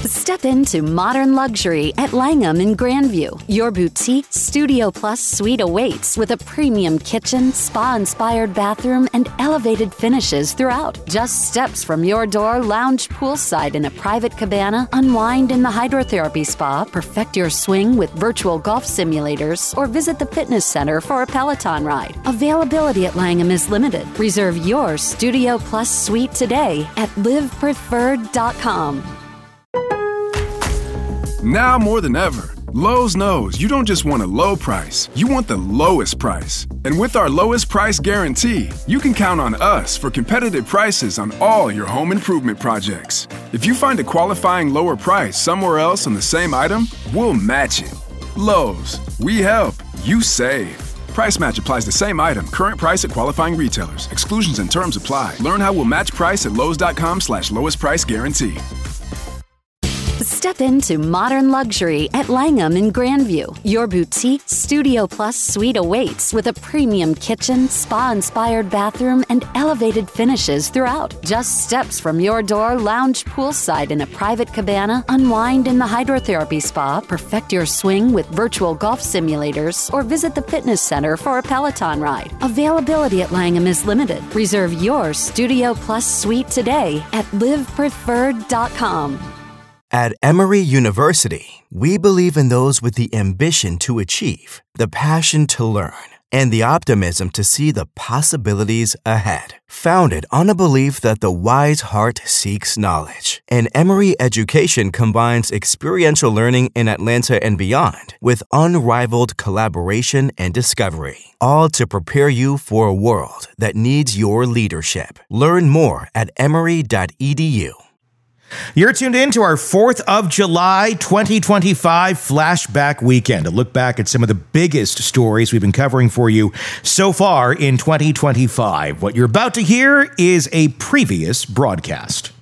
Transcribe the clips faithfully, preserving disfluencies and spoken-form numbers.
Step into modern luxury at Langham in Grandview. Your boutique Studio Plus suite awaits with a premium kitchen, spa-inspired bathroom, and elevated finishes throughout. Just steps from your door, lounge poolside in a private cabana, unwind in the hydrotherapy spa, perfect your swing with virtual golf simulators, or visit the fitness center for a Peloton ride. Availability at Langham is limited. Reserve your Studio Plus suite today at live preferred dot com. Now more than ever, Lowe's knows you don't just want a low price, you want the lowest price. And with our lowest price guarantee, you can count on us for competitive prices on all your home improvement projects. If you find a qualifying lower price somewhere else on the same item, we'll match it. Lowe's, we help, you save. Price match applies the same item. Current price at qualifying retailers. Exclusions and terms apply. Learn how we'll match price at lowes.com slash lowest price guarantee. Step into modern luxury at Langham in Grandview. Your boutique Studio Plus suite awaits with a premium kitchen, spa-inspired bathroom, and elevated finishes throughout. Just steps from your door, lounge poolside in a private cabana, unwind in the hydrotherapy spa, perfect your swing with virtual golf simulators, or visit the fitness center for a Peloton ride. Availability at Langham is limited. Reserve your Studio Plus suite today at live preferred dot com. At Emory University, we believe in those with the ambition to achieve, the passion to learn, and the optimism to see the possibilities ahead. Founded on a belief that the wise heart seeks knowledge, and Emory education combines experiential learning in Atlanta and beyond with unrivaled collaboration and discovery, all to prepare you for a world that needs your leadership. Learn more at emory dot e d u. You're tuned in to our fourth of July twenty twenty-five flashback weekend, a look back at some of the biggest stories we've been covering for you so far in twenty twenty-five. What you're about to hear is a previous broadcast.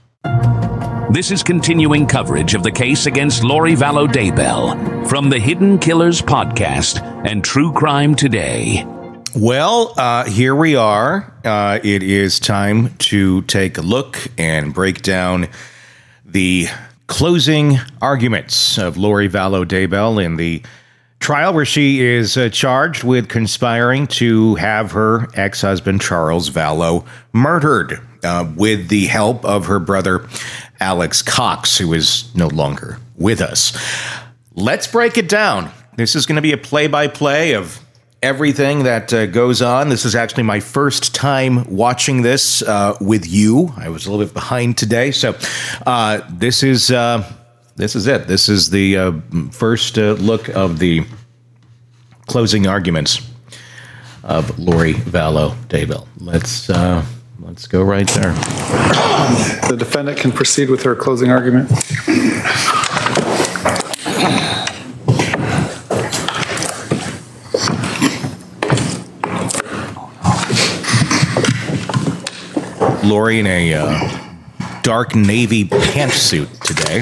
This is continuing coverage of the case against Lori Vallow Daybell from the Hidden Killers podcast and True Crime Today. Well, uh, here we are. Uh, it is time to take a look and break down the closing arguments of Lori Vallow Daybell in the trial where she is uh, charged with conspiring to have her ex-husband Charles Vallow murdered uh, with the help of her brother Alex Cox, who is no longer with us. Let's break it down. This is going to be a play-by-play of everything that uh, goes on. This is actually my first time watching this uh, with you. I was a little bit behind today, so uh, this is uh, this is it. This is the uh, first uh, look of the closing arguments of Lori Vallow Daybell. Let's uh, let's go right there. The defendant can proceed with her closing argument. Lori in a uh, dark navy pantsuit today,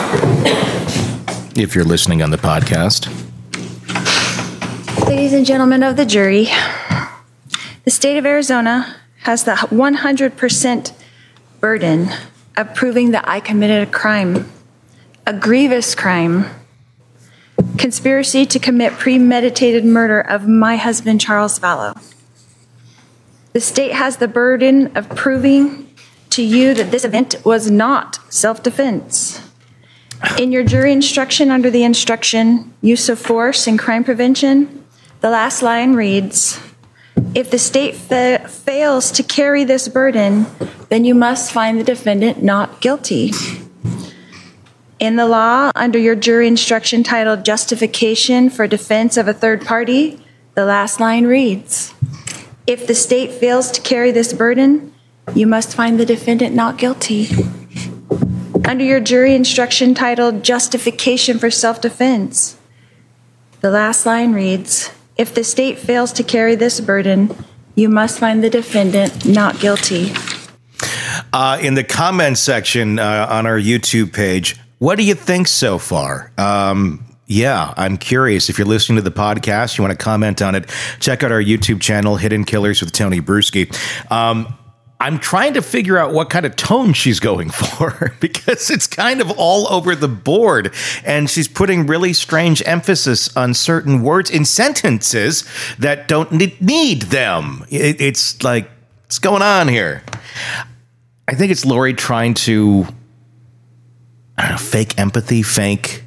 if you're listening on the podcast. Ladies and gentlemen of the jury, the state of Arizona has the one hundred percent burden of proving that I committed a crime, a grievous crime, conspiracy to commit premeditated murder of my husband, Charles Vallow. The state has the burden of proving to you that this event was not self-defense. In your jury instruction under the instruction, use of force and crime prevention, the last line reads, if the state fa- fails to carry this burden, then you must find the defendant not guilty. In the law, under your jury instruction titled Justification for Defense of a Third Party, the last line reads, if the state fails to carry this burden, you must find the defendant not guilty. Under your jury instruction titled Justification for Self-Defense, the last line reads, if the state fails to carry this burden, you must find the defendant not guilty. Uh, in the comments section uh, on our YouTube page, what do you think so far? Um, yeah, I'm curious. If you're listening to the podcast, you want to comment on it, check out our YouTube channel, Hidden Killers with Tony Bruschi. Um, I'm trying to figure out what kind of tone she's going for because it's kind of all over the board. And she's putting really strange emphasis on certain words in sentences that don't need them. It, it's like, what's going on here? I think it's Lori trying to, I don't know, fake empathy, fake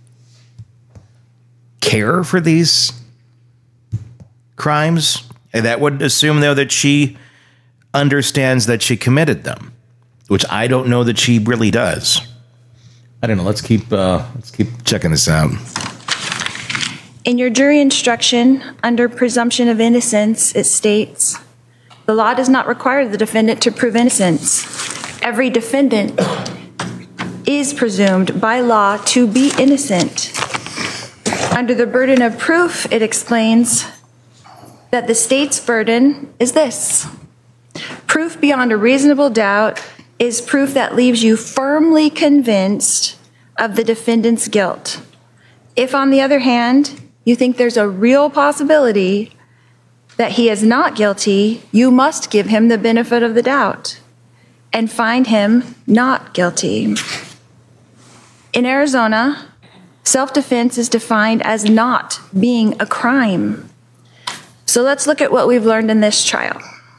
care for these crimes. And that would assume, though, that she understands that she committed them, which I don't know that she really does. I don't know. Let's keep uh, let's keep checking this out. In your jury instruction, under presumption of innocence, it states, the law does not require the defendant to prove innocence. Every defendant is presumed by law to be innocent. Under the burden of proof, it explains that the state's burden is this. Proof beyond a reasonable doubt is proof that leaves you firmly convinced of the defendant's guilt. If, on the other hand, you think there's a real possibility that he is not guilty, you must give him the benefit of the doubt and find him not guilty. In Arizona, self-defense is defined as not being a crime. So let's look at what we've learned in this trial.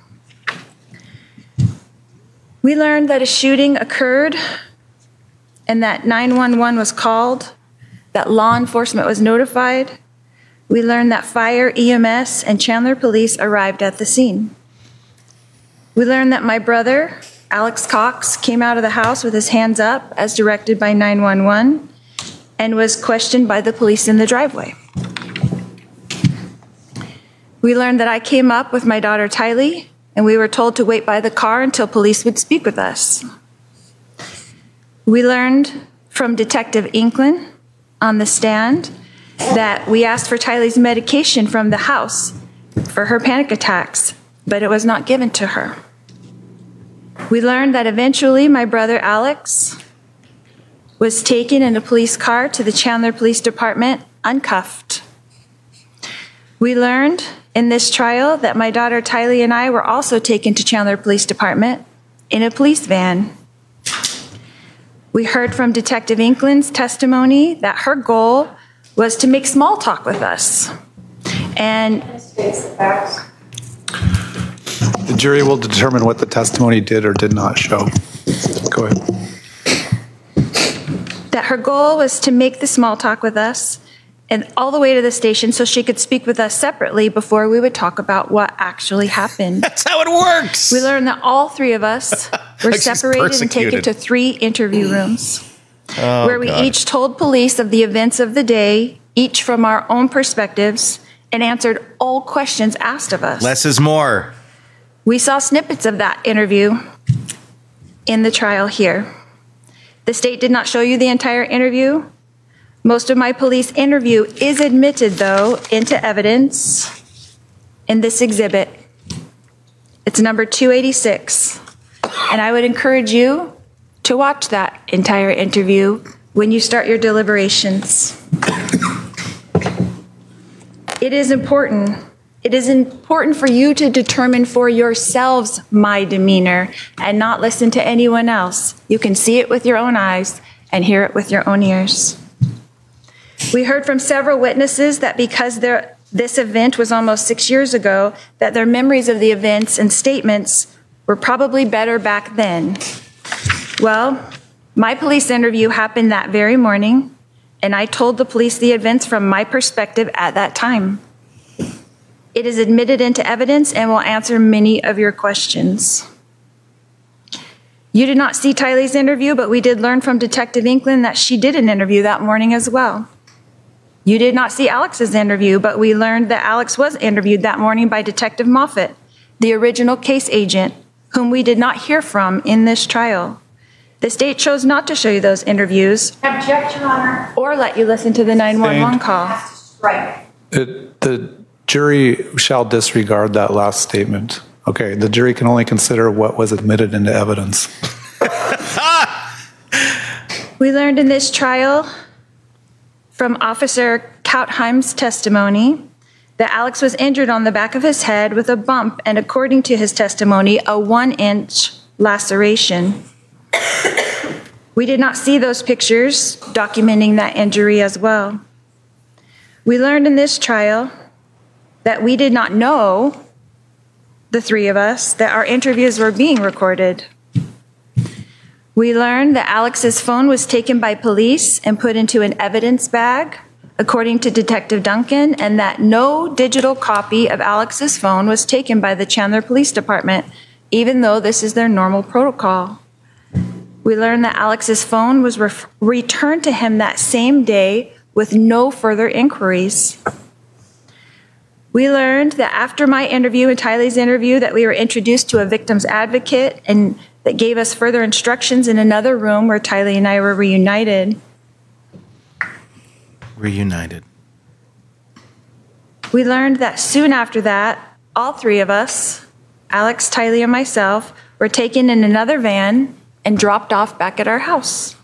We learned that a shooting occurred and that nine one one was called, that law enforcement was notified. We learned that fire, E M S, and Chandler Police arrived at the scene. We learned that my brother, Alex Cox, came out of the house with his hands up as directed by nine one one and was questioned by the police in the driveway. We learned that I came up with my daughter Tylee, and we were told to wait by the car until police would speak with us. We learned from Detective Inklin on the stand that we asked for Tylee's medication from the house for her panic attacks, but it was not given to her. We learned that eventually my brother Alex was taken in a police car to the Chandler Police Department uncuffed. We learned in this trial that my daughter Tylee and I were also taken to Chandler Police Department in a police van. We heard from Detective Inklin's testimony that her goal was to make small talk with us. And the jury will determine what the testimony did or did not show. Go ahead. That her goal was to make the small talk with us and all the way to the station so she could speak with us separately before we would talk about what actually happened. That's how it works. We learned that all three of us were Like separated and taken to three interview rooms oh, where we God. each told police of the events of the day, each from our own perspectives, and answered all questions asked of us. Less is more. We saw snippets of that interview in the trial here. The state did not show you the entire interview. Most of my police interview is admitted, though, into evidence in this exhibit. It's number two eighty-six. And I would encourage you to watch that entire interview when you start your deliberations. It is important. It is important for you to determine for yourselves my demeanor and not listen to anyone else. You can see it with your own eyes and hear it with your own ears. We heard from several witnesses that because this event was almost six years ago, that their memories of the events and statements were probably better back then. Well, my police interview happened that very morning, and I told the police the events from my perspective at that time. It is admitted into evidence and will answer many of your questions. You did not see Tylee's interview, but we did learn from Detective Inklin that she did an interview that morning as well. You did not see Alex's interview, but we learned that Alex was interviewed that morning by Detective Moffitt, the original case agent, whom we did not hear from in this trial. The state chose not to show you those interviews. Objection, Your Honor. Or let you listen to the nine one one call. Right. It, the jury shall disregard that last statement. Okay, the jury can only consider what was admitted into evidence. We learned in this trial from Officer Kautheim's testimony that Alex was injured on the back of his head with a bump and, according to his testimony, a one-inch laceration. We did not see those pictures documenting that injury as well. We learned in this trial that we did not know, the three of us, that our interviews were being recorded. We learned that Alex's phone was taken by police and put into an evidence bag, according to Detective Duncan, and that no digital copy of Alex's phone was taken by the Chandler Police Department, even though this is their normal protocol. We learned that Alex's phone was re- returned to him that same day with no further inquiries. We learned that after my interview and Tylee's interview that we were introduced to a victim's advocate and that gave us further instructions in another room where Tylee and I were reunited. Reunited. We learned that soon after that, all three of us, Alex, Tylee, and myself, were taken in another van and dropped off back at our house.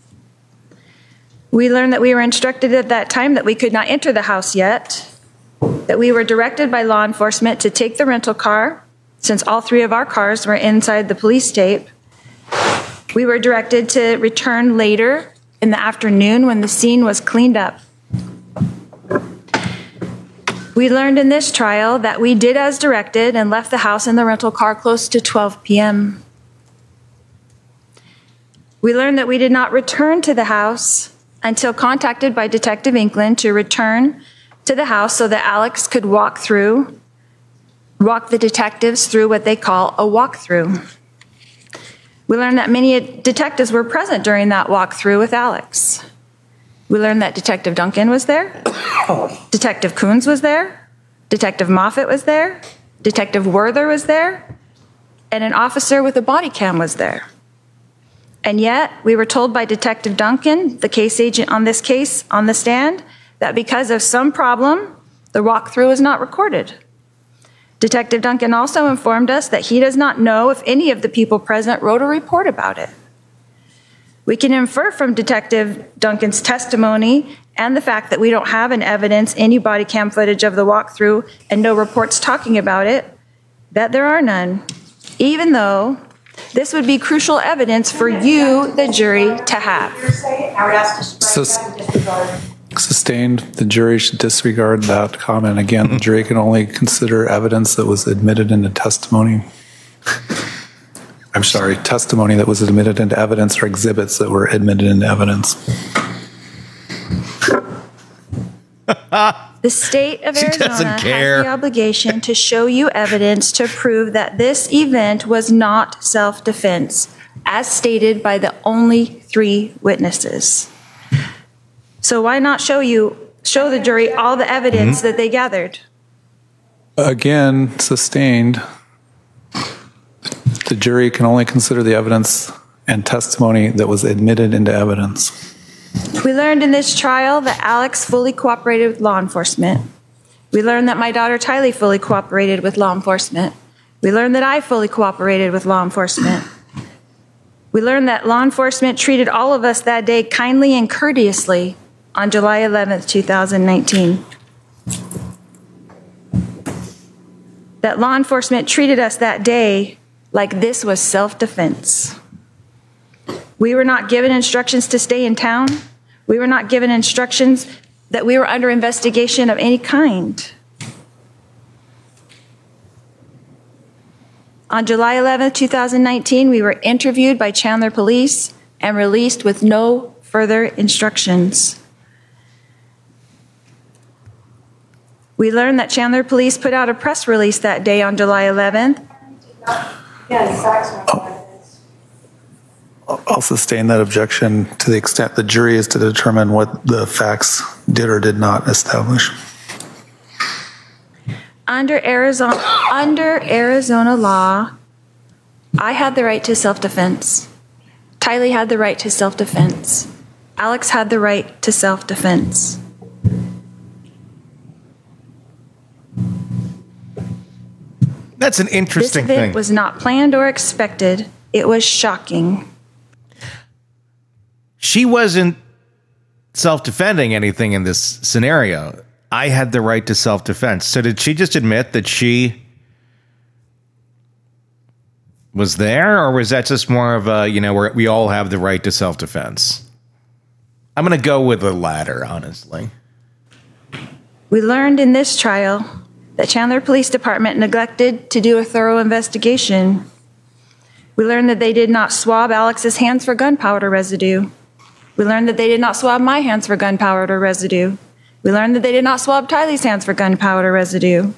We learned that we were instructed at that time that we could not enter the house yet, that we were directed by law enforcement to take the rental car, since all three of our cars were inside the police tape. We were directed to return later in the afternoon when the scene was cleaned up. We learned in this trial that we did as directed and left the house in the rental car close to twelve p.m. We learned that we did not return to the house until contacted by Detective Inkland to return to the house so that Alex could walk through, walk the detectives through what they call a walkthrough. We learned that many detectives were present during that walkthrough with Alex. We learned that Detective Duncan was there, Detective Coons was there, Detective Moffett was there, Detective Werther was there, and an officer with a body cam was there. And yet, we were told by Detective Duncan, the case agent on this case, on the stand, that because of some problem, the walkthrough is not recorded. Detective Duncan also informed us that he does not know if any of the people present wrote a report about it. We can infer from Detective Duncan's testimony and the fact that we don't have in evidence any body cam footage of the walkthrough and no reports talking about it, that there are none, even though this would be crucial evidence for you, the jury, to have. I would ask to strike Sus- that and disregard. Sustained. The jury should disregard that comment. Again, the jury can only consider evidence that was admitted into testimony. I'm sorry, testimony that was admitted into evidence or exhibits that were admitted into evidence. The state of She doesn't Arizona care. has the obligation to show you evidence to prove that this event was not self-defense, as stated by the only three witnesses. So why not show you, show the jury all the evidence Mm-hmm. that they gathered? Again, sustained. The jury can only consider the evidence and testimony that was admitted into evidence. We learned in this trial that Alex fully cooperated with law enforcement. We learned that my daughter Tylee fully cooperated with law enforcement. We learned that I fully cooperated with law enforcement. We learned that law enforcement treated all of us that day kindly and courteously on July eleventh, twenty nineteen. That law enforcement treated us that day like this was self-defense. We were not given instructions to stay in town. We were not given instructions that we were under investigation of any kind. On July eleventh, twenty nineteen, we were interviewed by Chandler Police and released with no further instructions. We learned that Chandler Police put out a press release that day on July eleventh. Yes, facts are evidence. I'll sustain that objection to the extent the jury is to determine what the facts did or did not establish. Under Arizona, under Arizona law, I had the right to self-defense. Tylee had the right to self-defense. Alex had the right to self-defense. That's an This interesting event thing. was not planned or expected. It was shocking. She wasn't self-defending anything in this scenario. I had the right to self-defense. So did she just admit that she was there, or was that just more of a, you know, where we all have the right to self-defense? I'm going to go with the latter, honestly. We learned in this trial that Chandler Police Department neglected to do a thorough investigation. We learned that they did not swab Alex's hands for gunpowder residue. We learned that they did not swab my hands for gunpowder residue. We learned that they did not swab Tylee's hands for gunpowder residue.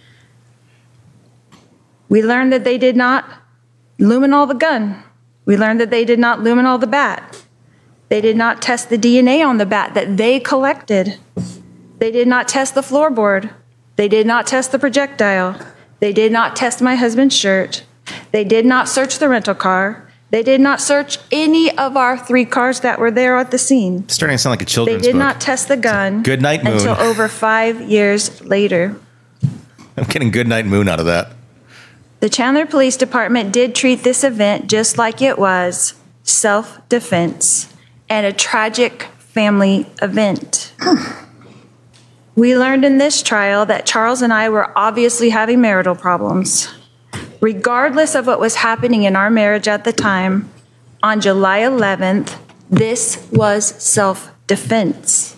We learned that they did not luminol the gun. We learned that they did not luminol the bat. They did not test the D N A on the bat that they collected. They did not test the floorboard. They did not test the projectile. They did not test my husband's shirt. They did not search the rental car. They did not search any of our three cars that were there at the scene. It's starting to sound like a children's book. They did not test the gun Good Night Moon. until over five years later. I'm getting Good Night Moon out of that. The Chandler Police Department did treat this event just like it was, self-defense, and a tragic family event. We learned in this trial that Charles and I were obviously having marital problems. Regardless of what was happening in our marriage at the time, on July eleventh, this was self-defense.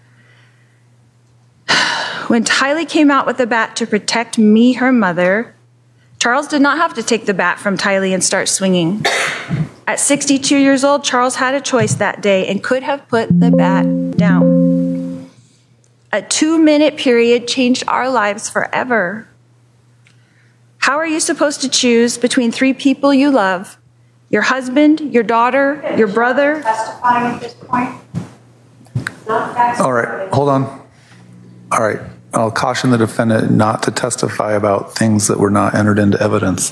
When Tylee came out with the bat to protect me, her mother, Charles did not have to take the bat from Tylee and start swinging. At sixty-two years old, Charles had a choice that day and could have put the bat down. A two-minute period changed our lives forever. How are you supposed to choose between three people you love? Your husband, your daughter, your brother? Testifying at this point? Not facts. All right, hold on. All right, I'll caution the defendant not to testify about things that were not entered into evidence.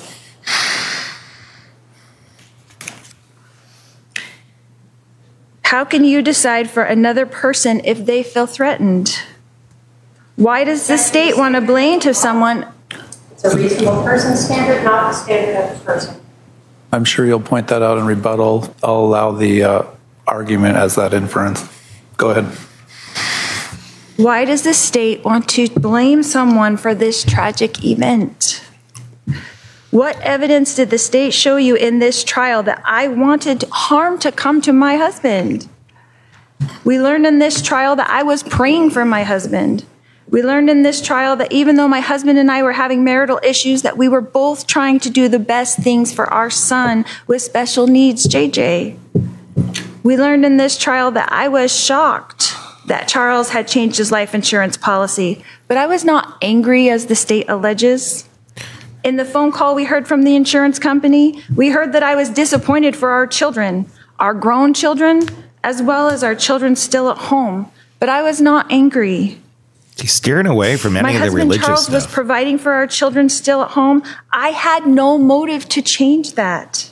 How can you decide for another person if they feel threatened? Why does the state want to blame to someone? It's a reasonable person standard, not the standard of the person. I'm sure you'll point that out in rebuttal. I'll allow the uh, argument as that inference. Go ahead. Why does the state want to blame someone for this tragic event? What evidence did the state show you in this trial that I wanted harm to come to my husband? We learned in this trial that I was praying for my husband. We learned in this trial that even though my husband and I were having marital issues, that we were both trying to do the best things for our son with special needs, J J. We learned in this trial that I was shocked that Charles had changed his life insurance policy, but I was not angry as the state alleges. In the phone call we heard from the insurance company, we heard that I was disappointed for our children, our grown children, as well as our children still at home, but I was not angry. He's steering away from any My of the husband religious Charles stuff. was providing for our children still at home. I had no motive to change that.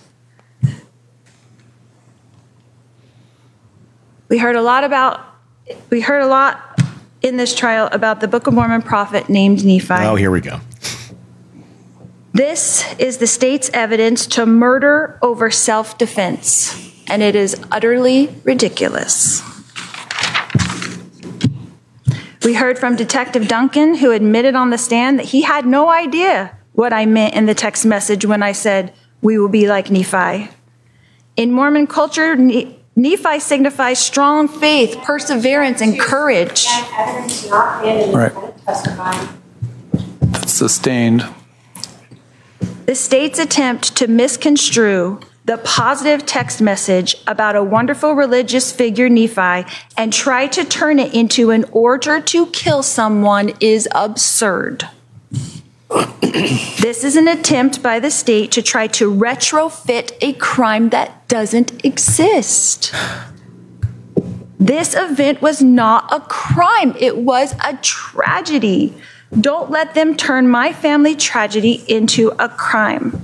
We heard a lot about, we heard a lot in this trial about the Book of Mormon prophet named Nephi. Oh, here we go. This is the state's evidence to murder over self-defense, and it is utterly ridiculous. We heard from Detective Duncan, who admitted on the stand that he had no idea what I meant in the text message when I said, "We will be like Nephi." In Mormon culture, ne- Nephi signifies strong faith, perseverance, and courage. Evidence not in and Right. testifying. That's sustained. The state's attempt to misconstrue the positive text message about a wonderful religious figure, Nephi, and try to turn it into an order to kill someone is absurd. This is an attempt by the state to try to retrofit a crime that doesn't exist. This event was not a crime. It was a tragedy. Don't let them turn my family tragedy into a crime.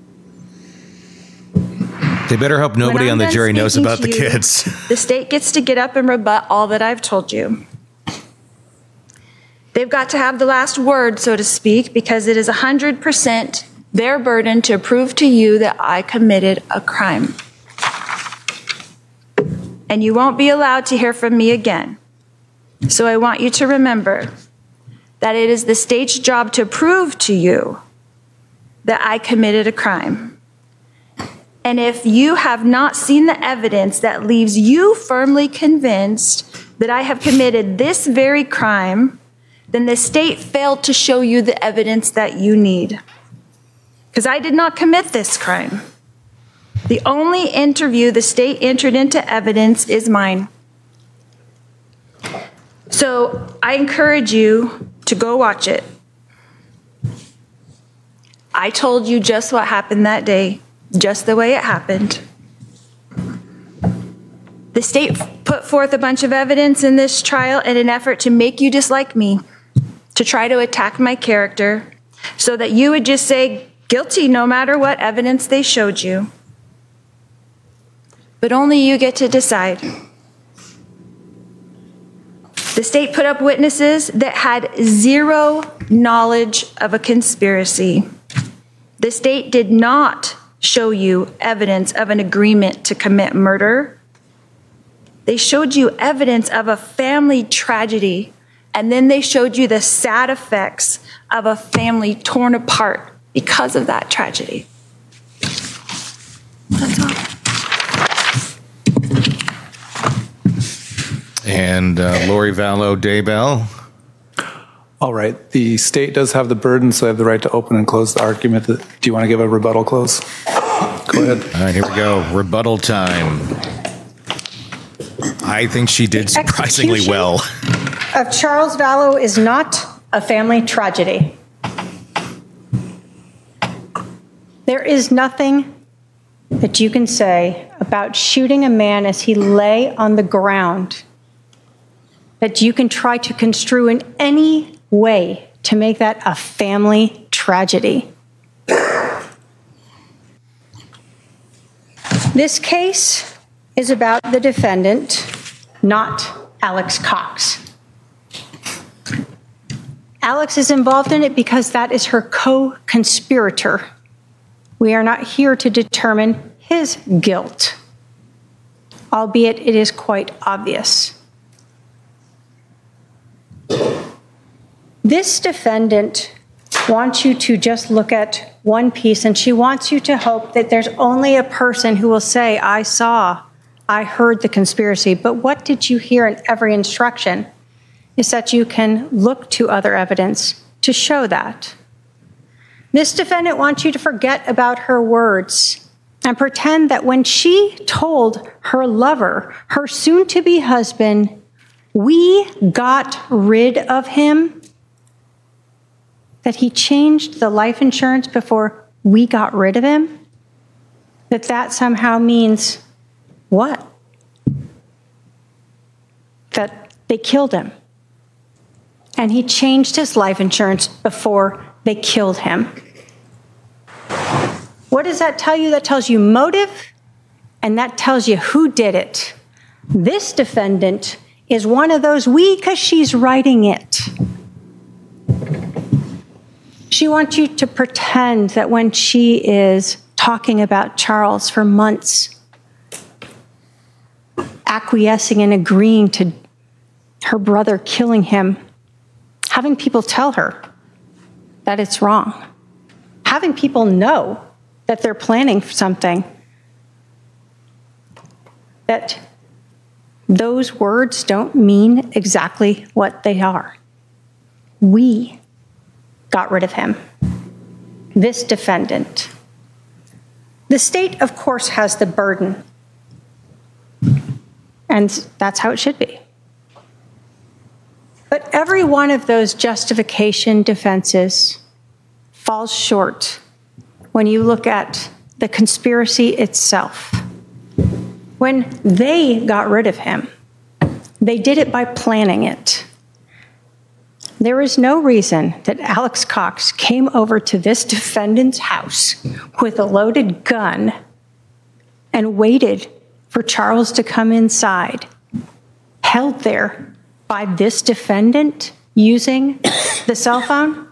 They better hope nobody When I'm on the done jury knows speaking about to the you, kids. The state gets to get up and rebut all that I've told you. They've got to have the last word, so to speak, because it is one hundred percent their burden to prove to you that I committed a crime. And you won't be allowed to hear from me again. So I want you to remember that it is the state's job to prove to you that I committed a crime. And if you have not seen the evidence that leaves you firmly convinced that I have committed this very crime, then the state failed to show you the evidence that you need. Because I did not commit this crime. The only interview the state entered into evidence is mine. So I encourage you to go watch it. I told you just what happened that day, just the way it happened. The state put forth a bunch of evidence in this trial in an effort to make you dislike me, to try to attack my character, so that you would just say guilty no matter what evidence they showed you. But only you get to decide. The state put up witnesses that had zero knowledge of a conspiracy. The state did not show you evidence of an agreement to commit murder. They showed you evidence of a family tragedy, and then they showed you the sad effects of a family torn apart because of that tragedy. That's all. And uh, Lori Vallow Daybell. All right. The state does have the burden, so I have the right to open and close the argument. Do you want to give a rebuttal close? Go ahead. All right, here we go. Rebuttal time. I think she did surprisingly well. Of Charles Vallow is not a family tragedy. There is nothing that you can say about shooting a man as he lay on the ground that you can try to construe in any way to make that a family tragedy. This case is about the defendant, not Alex Cox. Alex is involved in it because that is her co-conspirator. We are not here to determine his guilt, albeit it is quite obvious. This defendant wants you to just look at one piece, and she wants you to hope that there's only a person who will say, I saw, I heard the conspiracy. But what did you hear in every instruction is that you can look to other evidence to show that. This defendant wants you to forget about her words and pretend that when she told her lover, her soon-to-be husband, we got rid of him, that he changed the life insurance before we got rid of him, that that somehow means what? That they killed him. And he changed his life insurance before they killed him. What does that tell you? That tells you motive, and that tells you who did it. This defendant is one of those we, because she's writing it. She wants you to pretend that when she is talking about Charles for months, acquiescing and agreeing to her brother killing him, having people tell her that it's wrong, having people know that they're planning for something, that those words don't mean exactly what they are. We got rid of him. This defendant. The state, of course, has the burden. And that's how it should be. But every one of those justification defenses falls short when you look at the conspiracy itself. When they got rid of him, they did it by planning it. There is no reason that Alex Cox came over to this defendant's house with a loaded gun and waited for Charles to come inside, held there by this defendant using the cell phone.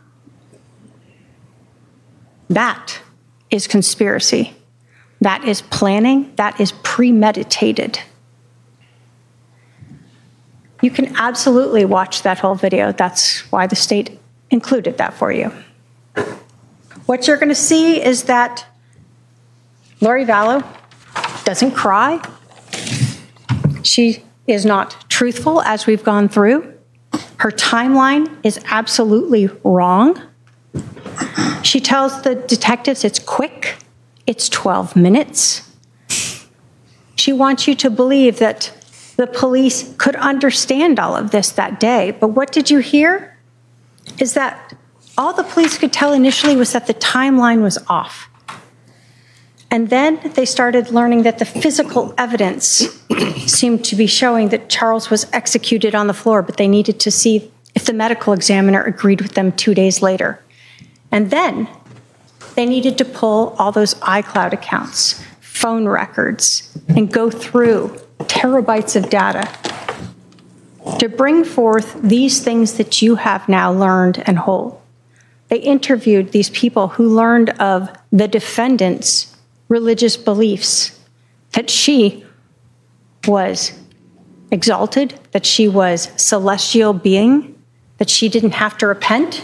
That is conspiracy. That is planning. That is premeditated. You can absolutely watch that whole video. That's why the state included that for you. What you're going to see is that Lori Vallow doesn't cry. She is not truthful, as we've gone through. Her timeline is absolutely wrong. She tells the detectives it's quick, it's twelve minutes. She wants you to believe that the police could understand all of this that day. But what did you hear? Is that all the police could tell initially was that the timeline was off. And then they started learning that the physical evidence seemed to be showing that Charles was executed on the floor, but they needed to see if the medical examiner agreed with them two days later. And then they needed to pull all those iCloud accounts, phone records, and go through terabytes of data to bring forth these things that you have now learned and hold. They interviewed these people who learned of the defendant's religious beliefs, that she was exalted, that she was celestial being, that she didn't have to repent.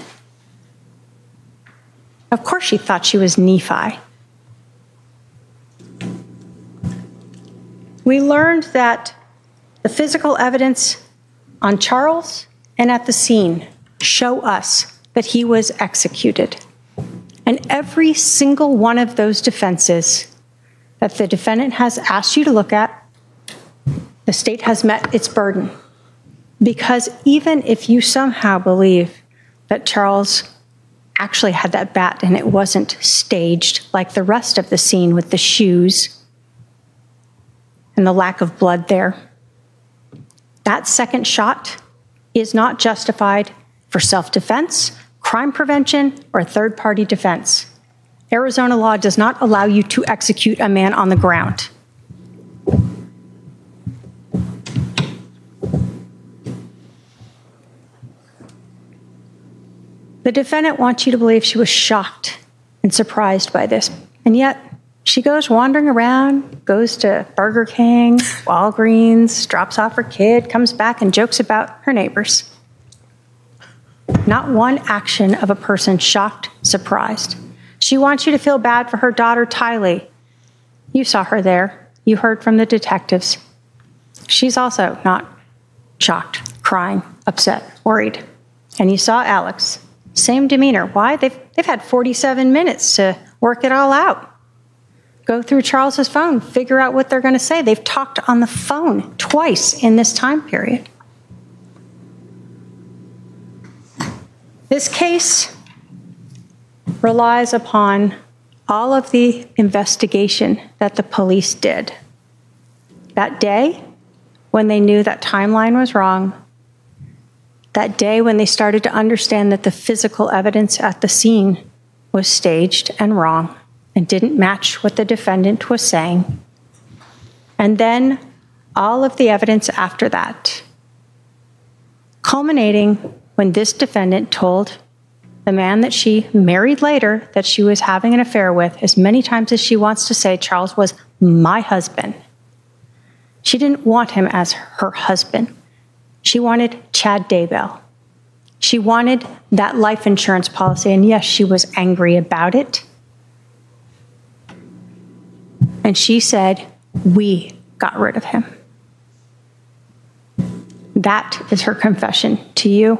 Of course she thought she was Nephi. We learned that the physical evidence on Charles and at the scene show us that he was executed. And every single one of those defenses that the defendant has asked you to look at, the state has met its burden. Because even if you somehow believe that Charles actually had that bat and it wasn't staged like the rest of the scene with the shoes and the lack of blood there, that second shot is not justified for self-defense, crime prevention, or third-party defense. Arizona law does not allow you to execute a man on the ground. The defendant wants you to believe she was shocked and surprised by this, and yet she goes wandering around, goes to Burger King, Walgreens, drops off her kid, comes back and jokes about her neighbors. Not one action of a person shocked, surprised. She wants you to feel bad for her daughter, Tylee. You saw her there. You heard from the detectives. She's also not shocked, crying, upset, worried. And you saw Alex. Same demeanor. Why? They've, they've had forty-seven minutes to work it all out. Go through Charles's phone, figure out what they're going to say. They've talked on the phone twice in this time period. This case relies upon all of the investigation that the police did. That day, when they knew that timeline was wrong, that day when they started to understand that the physical evidence at the scene was staged and wrong and didn't match what the defendant was saying, and then all of the evidence after that, culminating when this defendant told the man that she married later that she was having an affair with, as many times as she wants to say Charles was my husband. She didn't want him as her husband. She wanted Chad Daybell. She wanted that life insurance policy, and yes, she was angry about it. And she said, we got rid of him. That is her confession to you.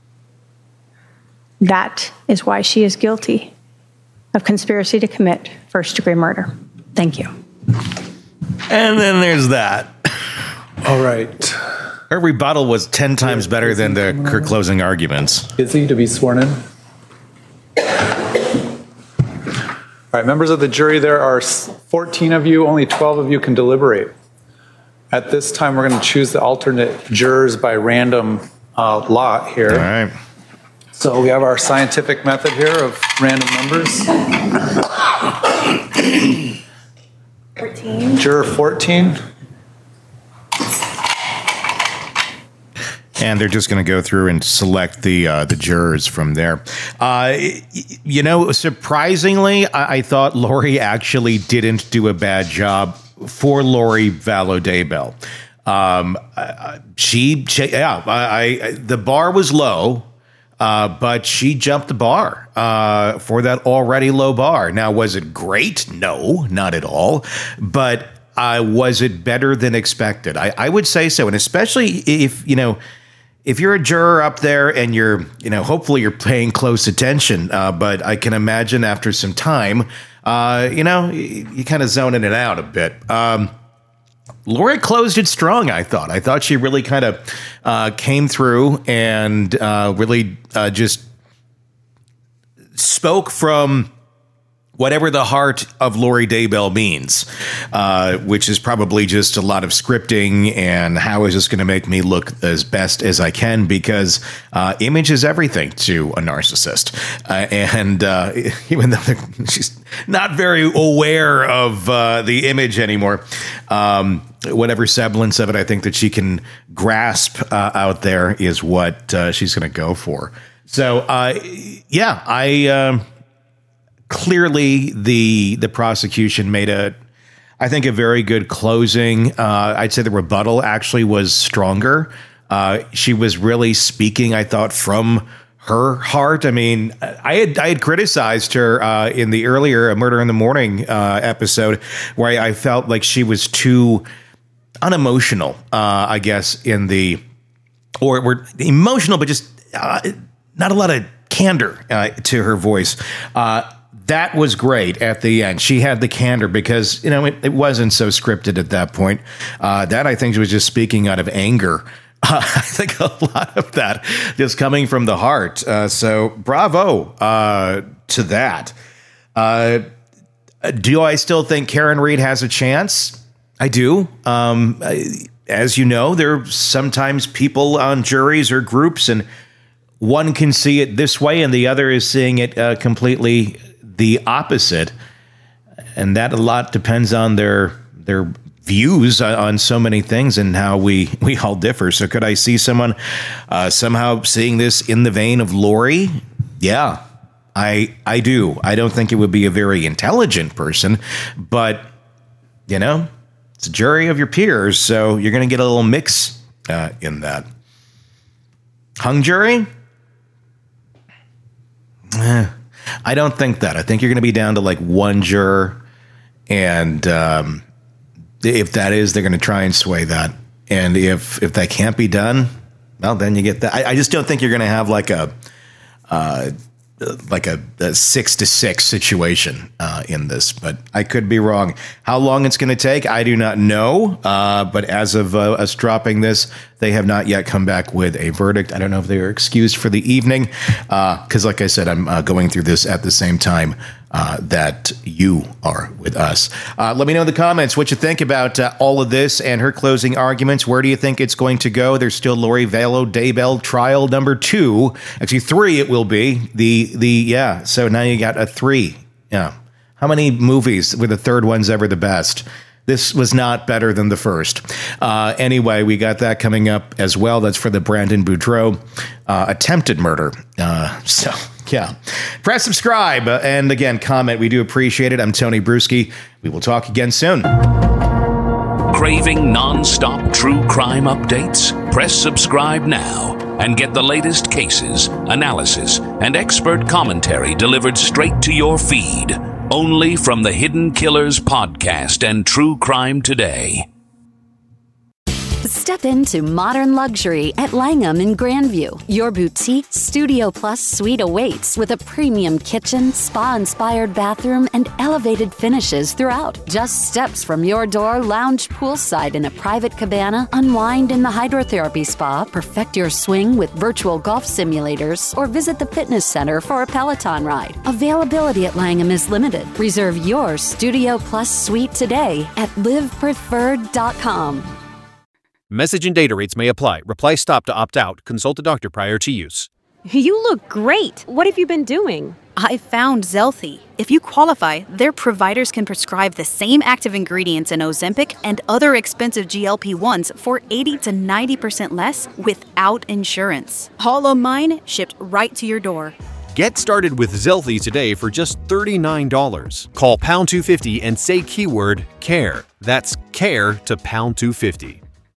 That is why she is guilty of conspiracy to commit first-degree murder. Thank you. And then there's that. All right. Her rebuttal was ten times better than the her closing arguments. Is he to be sworn in? All right, members of the jury, there are fourteen of you. Only twelve of you can deliberate. At this time, we're going to choose the alternate jurors by random uh, lot here. All right. So we have our scientific method here of random numbers. fourteen. Juror fourteen. And they're just going to go through and select the uh, the jurors from there. Uh, you know, surprisingly, I-, I thought Lori actually didn't do a bad job for Lori Vallow Daybell. Um, uh, she, she, yeah, I, I, the bar was low, uh, but she jumped the bar uh, for that already low bar. Now, was it great? No, not at all. But uh, was it better than expected? I, I would say so, and especially if you know. If you're a juror up there and you're, you know, hopefully you're paying close attention, uh, but I can imagine after some time, uh, you know, you, you kind of zoning it out a bit. Um, Lori closed it strong, I thought. I thought she really kind of uh, came through and uh, really uh, just spoke from whatever the heart of Lori Daybell means, uh, which is probably just a lot of scripting and how is this going to make me look as best as I can, because uh, image is everything to a narcissist. Uh, and uh, even though she's not very aware of uh, the image anymore, um, whatever semblance of it I think that she can grasp uh, out there is what uh, she's going to go for. So, uh, yeah, I... Um, Clearly, the the prosecution made a, I think, a very good closing. Uh, I'd say the rebuttal actually was stronger. Uh, she was really speaking, I thought, from her heart. I mean, I had I had criticized her uh, in the earlier Murder in the Morning uh, episode, where I, I felt like she was too unemotional. Uh, I guess in the or were emotional, but just uh, not a lot of candor uh, to her voice. Uh, That was great at the end. She had the candor because, you know, it, it wasn't so scripted at that point. Uh, that, I think, was just speaking out of anger. Uh, I think a lot of that just coming from the heart. Uh, so bravo uh, to that. Uh, do I still think Karen Read has a chance? I do. Um, I, as you know, there are sometimes people on juries or groups, and one can see it this way and the other is seeing it uh, completely the opposite, and that a lot depends on their their views on so many things and how we we all differ. So could I see someone uh, somehow seeing this in the vein of Lori? Yeah, I I do. I don't think it would be a very intelligent person, but you know, it's a jury of your peers, so you're going to get a little mix uh, in that. Hung jury? Eh. I don't think that. I think you're going to be down to like one juror. And um, if that is, they're going to try and sway that. And if if that can't be done, well, then you get that. I, I just don't think you're going to have like a uh, like a, a six to six situation uh, in this. But I could be wrong. How long it's going to take, I do not know. Uh, but as of uh, us dropping this, they have not yet come back with a verdict. I don't know if they are excused for the evening because, uh, like I said, I'm uh, going through this at the same time uh, that you are with us. Uh, let me know in the comments what you think about uh, all of this and her closing arguments. Where do you think it's going to go? There's still Lori Vallow Daybell trial number two. Actually, three it will be. The, the yeah, so now you got a three. Yeah. How many movies were the third one's ever the best? This was not better than the first. Uh, anyway, we got that coming up as well. That's for the Brandon Boudreaux uh, attempted murder. Uh, so, yeah. Press subscribe. Uh, and again, comment. We do appreciate it. I'm Tony Bruschi. We will talk again soon. Craving non-stop true crime updates? Press subscribe now and get the latest cases, analysis, and expert commentary delivered straight to your feed. Only from the Hidden Killers podcast and True Crime Today. Step into modern luxury at Langham in Grandview. Your boutique Studio Plus suite awaits with a premium kitchen, spa-inspired bathroom, and elevated finishes throughout. Just steps from your door, lounge poolside in a private cabana, unwind in the hydrotherapy spa, perfect your swing with virtual golf simulators, or visit the fitness center for a Peloton ride. Availability at Langham is limited. Reserve your Studio Plus suite today at live preferred dot com. Message and data rates may apply. Reply stop to opt out. Consult a doctor prior to use. You look great. What have you been doing? I found Zelthy. If you qualify, their providers can prescribe the same active ingredients in Ozempic and other expensive G L P ones for eighty to ninety percent less without insurance. All of mine shipped right to your door. Get started with Zelthy today for just thirty-nine dollars. Call pound two fifty and say keyword CARE. That's CARE to pound two fifty.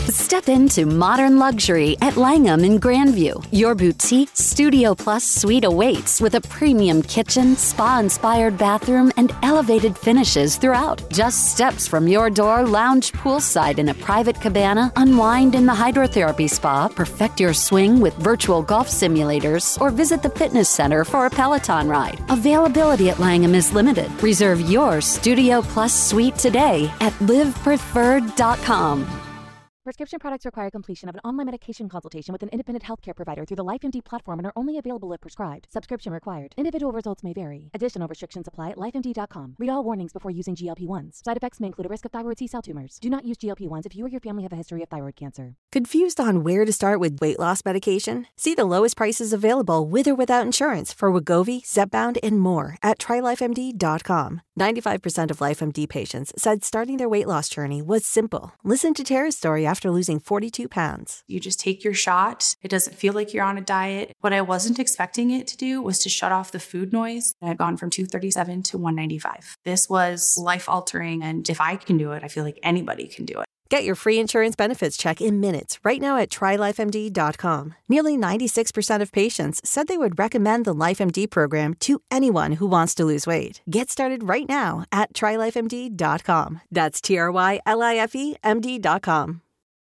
Step into modern luxury at Langham in Grandview. Your boutique Studio Plus suite awaits with a premium kitchen, spa-inspired bathroom, and elevated finishes throughout. Just steps from your door, lounge poolside in a private cabana, unwind in the hydrotherapy spa, perfect your swing with virtual golf simulators, or visit the fitness center for a Peloton ride. Availability at Langham is limited. Reserve your Studio Plus suite today at live preferred dot com. Prescription products require completion of an online medication consultation with an independent healthcare provider through the LifeMD platform and are only available if prescribed. Subscription required. Individual results may vary. Additional restrictions apply at life M D dot com. Read all warnings before using G L P ones. Side effects may include a risk of thyroid C-cell tumors. Do not use G L P ones if you or your family have a history of thyroid cancer. Confused on where to start with weight loss medication? See the lowest prices available with or without insurance for Wegovy, Zepbound, and more at try life M D dot com. ninety-five percent of LifeMD patients said starting their weight loss journey was simple. Listen to Tara's story after losing forty-two pounds. You just take your shot. It doesn't feel like you're on a diet. What I wasn't expecting it to do was to shut off the food noise. I had gone from two thirty-seven to one ninety-five. This was life-altering, and if I can do it, I feel like anybody can do it. Get your free insurance benefits check in minutes right now at try life M D dot com. Nearly ninety-six percent of patients said they would recommend the LifeMD program to anyone who wants to lose weight. Get started right now at try life M D dot com. That's T R Y L I F E M D dot com.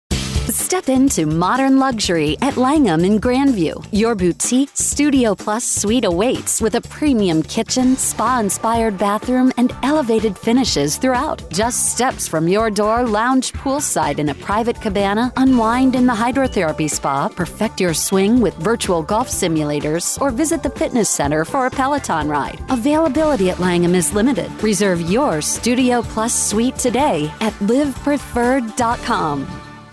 Step into modern luxury at Langham in Grandview. Your boutique Studio Plus suite awaits with a premium kitchen, spa-inspired bathroom, and elevated finishes throughout. Just steps from your door, lounge poolside in a private cabana, unwind in the hydrotherapy spa, perfect your swing with virtual golf simulators, or visit the fitness center for a Peloton ride. Availability at Langham is limited. Reserve your Studio Plus suite today at live preferred dot com.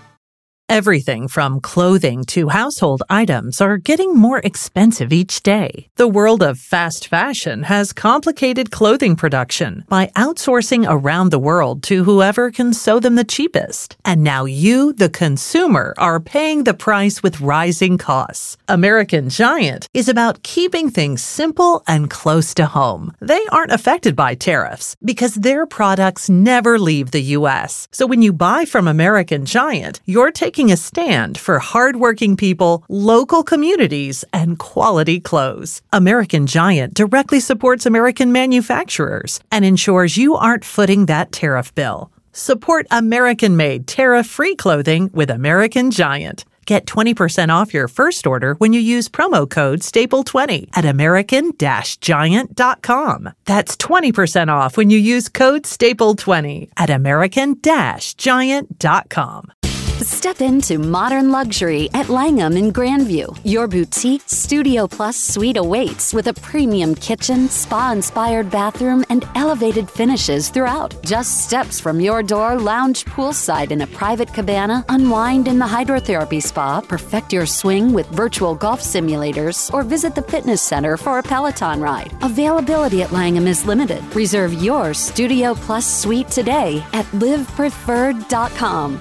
Everything from clothing to household items are getting more expensive each day. The world of fast fashion has complicated clothing production by outsourcing around the world to whoever can sew them the cheapest. And now you, the consumer, are paying the price with rising costs. American Giant is about keeping things simple and close to home. They aren't affected by tariffs because their products never leave the U S. So when you buy from American Giant, you're taking a stand for hardworking people, local communities, and quality clothes. American Giant directly supports American manufacturers and ensures you aren't footing that tariff bill. Support American-made, tariff-free clothing with American Giant. Get twenty percent off your first order when you use promo code staple twenty at american giant dot com. That's twenty percent off when you use code staple twenty at american giant dot com. Step into modern luxury at Langham in Grandview. Your boutique Studio Plus suite awaits with a premium kitchen, spa-inspired bathroom, and elevated finishes throughout. Just steps from your door, lounge poolside in a private cabana, unwind in the hydrotherapy spa, perfect your swing with virtual golf simulators, or visit the fitness center for a Peloton ride. Availability at Langham is limited. Reserve your Studio Plus suite today at live preferred dot com.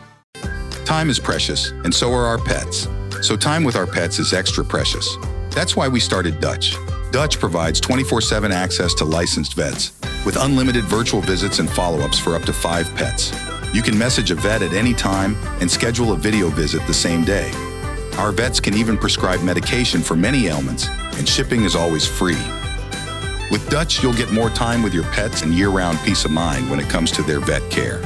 Time is precious, and so are our pets. So time with our pets is extra precious. That's why we started Dutch. Dutch provides twenty-four seven access to licensed vets, with unlimited virtual visits and follow-ups for up to five pets. You can message a vet at any time and schedule a video visit the same day. Our vets can even prescribe medication for many ailments, and shipping is always free. With Dutch, you'll get more time with your pets and year-round peace of mind when it comes to their vet care.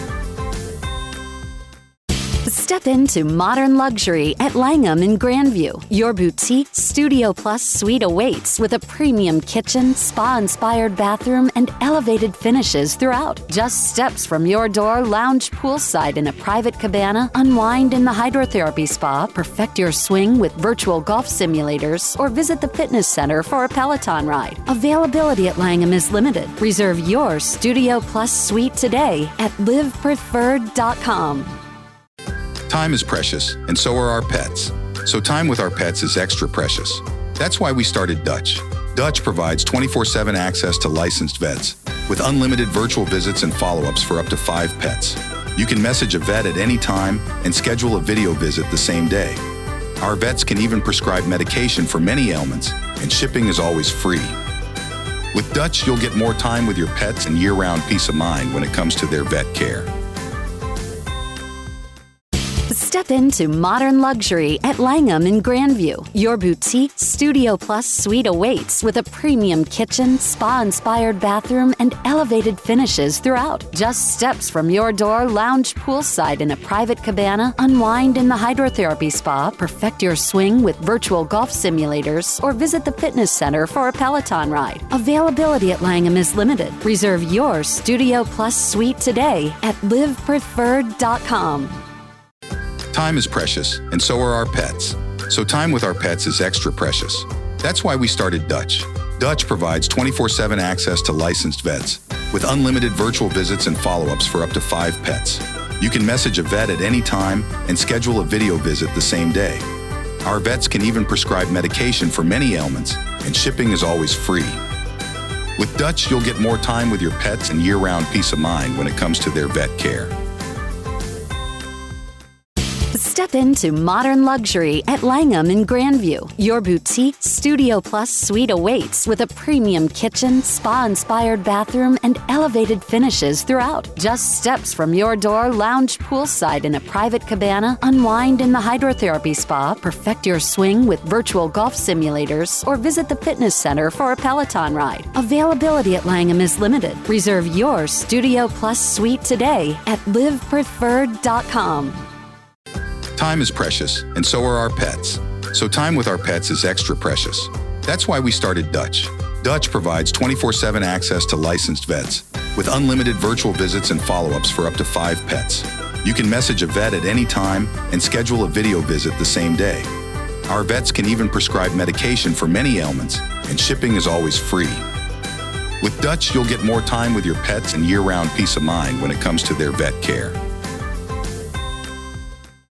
Step into modern luxury at Langham in Grandview. Your boutique Studio Plus suite awaits with a premium kitchen, spa-inspired bathroom, and elevated finishes throughout. Just steps from your door, lounge poolside in a private cabana, unwind in the hydrotherapy spa, perfect your swing with virtual golf simulators, or visit the fitness center for a Peloton ride. Availability at Langham is limited. Reserve your Studio Plus suite today at live preferred dot com. Time is precious, and so are our pets. So time with our pets is extra precious. That's why we started Dutch. Dutch provides twenty-four seven access to licensed vets, with unlimited virtual visits and follow-ups for up to five pets. You can message a vet at any time and schedule a video visit the same day. Our vets can even prescribe medication for many ailments, and shipping is always free. With Dutch, you'll get more time with your pets and year-round peace of mind when it comes to their vet care. Step into modern luxury at Langham in Grandview. Your boutique Studio Plus suite awaits with a premium kitchen, spa-inspired bathroom, and elevated finishes throughout. Just steps from your door, lounge poolside in a private cabana, unwind in the hydrotherapy spa, perfect your swing with virtual golf simulators, or visit the fitness center for a Peloton ride. Availability at Langham is limited. Reserve your Studio Plus suite today at live preferred dot com. Time is precious, and so are our pets. So time with our pets is extra precious. That's why we started Dutch. Dutch provides twenty-four seven access to licensed vets with unlimited virtual visits and follow-ups for up to five pets. You can message a vet at any time and schedule a video visit the same day. Our vets can even prescribe medication for many ailments, and shipping is always free. With Dutch, you'll get more time with your pets and year-round peace of mind when it comes to their vet care. Step into modern luxury at Langham in Grandview. Your boutique Studio Plus suite awaits with a premium kitchen, spa-inspired bathroom, and elevated finishes throughout. Just steps from your door, lounge poolside in a private cabana, unwind in the hydrotherapy spa, perfect your swing with virtual golf simulators, or visit the fitness center for a Peloton ride. Availability at Langham is limited. Reserve your Studio Plus suite today at live preferred dot com. Time is precious, and so are our pets. So time with our pets is extra precious. That's why we started Dutch. Dutch provides twenty-four seven access to licensed vets with unlimited virtual visits and follow-ups for up to five pets. You can message a vet at any time and schedule a video visit the same day. Our vets can even prescribe medication for many ailments, and shipping is always free. With Dutch, you'll get more time with your pets and year-round peace of mind when it comes to their vet care.